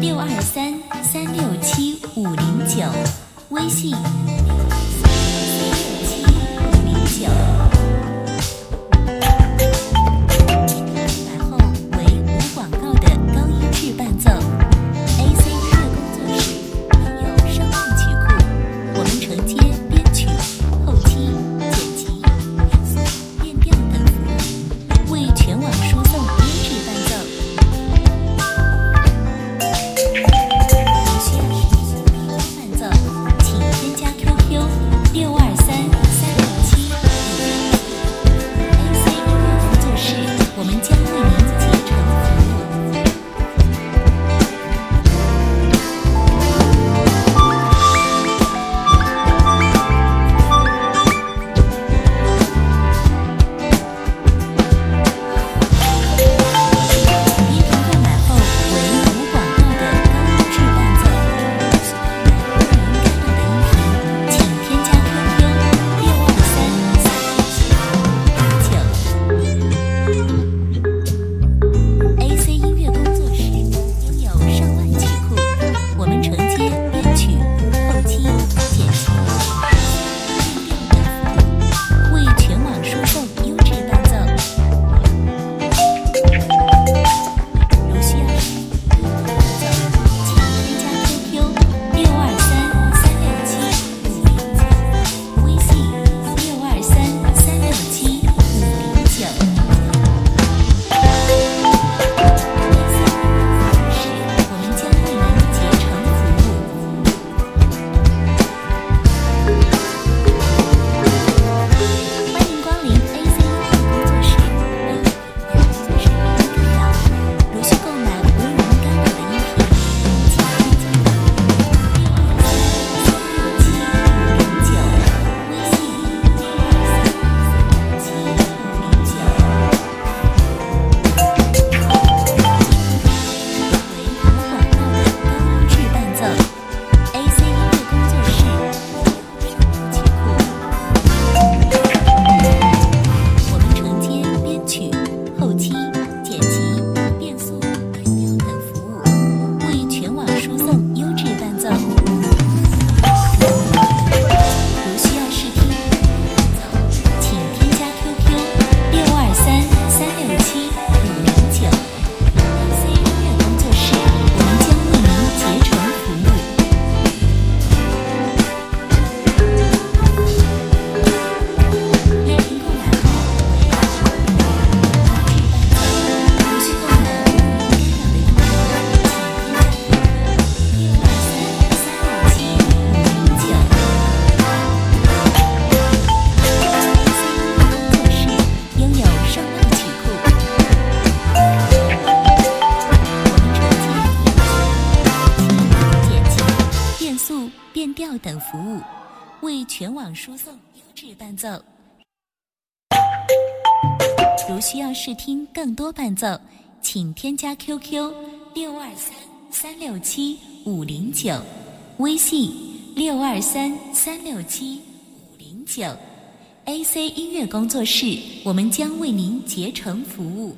623-367-509，微信623-367-509。然后为无广告的高音质伴奏。AC 音乐工作室拥有上万曲库，我们承接编曲、后期、剪辑、变速、变调等服务，为全网输送优质伴奏。需要实体伴奏，请添加 QQ 623-367-509。AC 音乐工作室，我们将为您竭诚服务。音频购买后为无广告的高音质伴奏。请添加 QQ 623-367-509。AC 音乐工作室拥有上万曲库，我们承接编曲、后期、剪辑、变调等服务，为全网输送优质伴奏。如需要实体伴奏，请添加 QQ 623-367-509，微信623-367-509。我们将为您竭诚服务。欢迎光临 AC 音乐工作室，工作室无干扰。如需购买无人干扰的音频，请添加623-367-509，微信623-367-509。为无广告的高音质伴奏。AC 音乐工作室有上万曲库，我们承接编曲、后期、剪辑、变速、变调等服务，为全网输送优质伴奏。如需要试听伴奏，请添加 QQ 623-367-509。AC 音乐工作室，我们将为您竭诚服务。音频购买后为无广告的高音质伴奏。如需购买无人干扰的音频，请添加 QQ 623-367-509。AC 音乐工作室拥有上万曲库，我们承接剪辑、变速、变调等服务，为全网输送优质伴奏。如需要试听更多伴奏，请添加 QQ 623-367-509，微信623-367-509。AC 音乐工作室，我们将为您竭诚服务。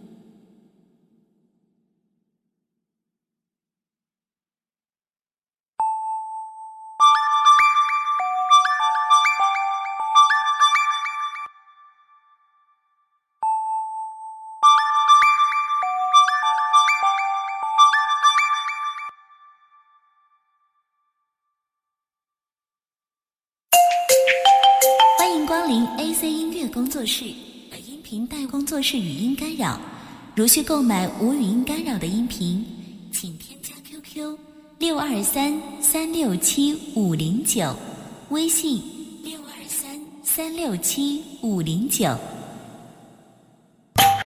欢迎光临 AC 音乐工作室，音频带工作室语音干扰。如需购买无语音干扰的音频，请添加 QQ 623-367-509，微信623-367-509。